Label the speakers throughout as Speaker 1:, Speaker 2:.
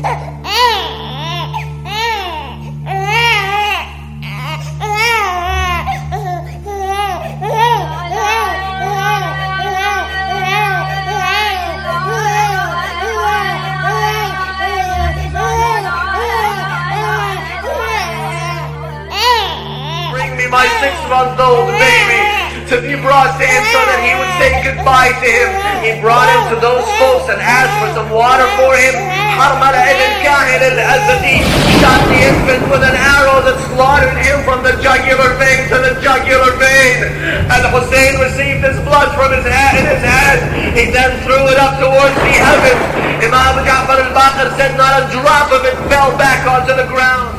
Speaker 1: My 6-month-old baby to be brought to him so that he would say goodbye to him. He brought him to those folks and asked for some water for him. Harmala ibn Kahil al-Azadi shot the infant with an arrow that slaughtered him from the jugular vein to the jugular vein. And Hussein received his blood from his hand, in his hand. He then threw it up towards the heavens. Imam Ja'far al-Baqir said not a drop of it fell back onto the ground.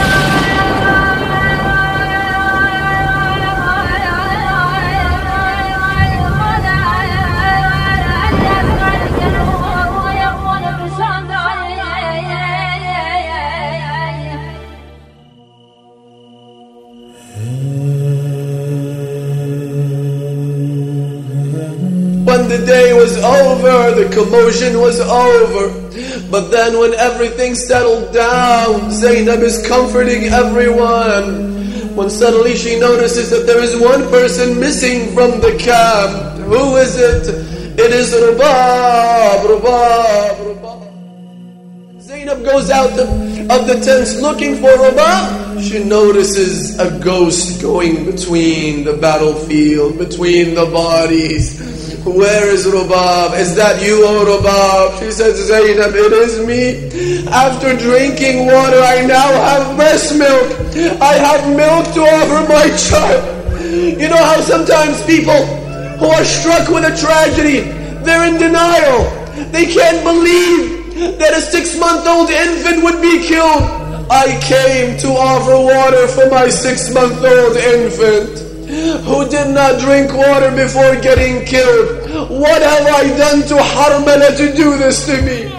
Speaker 2: When the day was over, the commotion was over. But then when everything settled down, Zainab is comforting everyone. When suddenly she notices that there is one person missing from the camp. Who is it? It is Rubab. Zainab goes out of the tents looking for Rubab. She notices a ghost going between the battlefield, between the bodies. Where is Rubab? Is that you, O Rubab? She says, Zainab, it is me. After drinking water, I now have breast milk. I have milk to offer my child. You know how sometimes people who are struck with a tragedy, they're in denial. They can't believe that a 6-month-old infant would be killed. I came to offer water for my 6-month-old infant who did not drink water before getting killed. What have I done to Harmala to do this to me?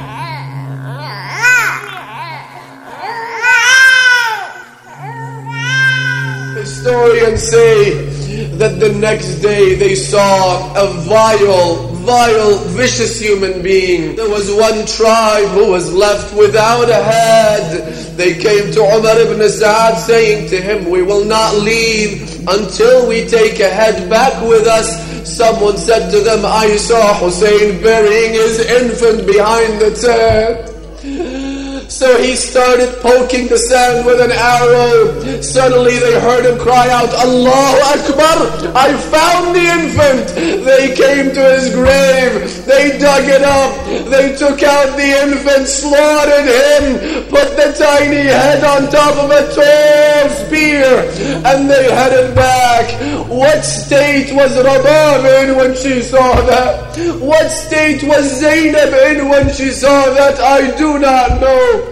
Speaker 2: Historians say that the next day they saw a vile, vicious human being. There was one tribe who was left without a head. They came to Umar ibn Sa'ad saying to him, we will not leave until we take a head back with us. Someone said to them, I saw Hussein burying his infant behind the tent. So he started poking the sand with an arrow. Suddenly they heard him cry out, Allahu Akbar, I found the infant. They came to his grave. They dug it up. They took out the infant, slaughtered him, put the tiny head on top of a tall spear, and they headed back. What state was Rabab in when she saw that? What state was Zainab in when she saw that? I do not know.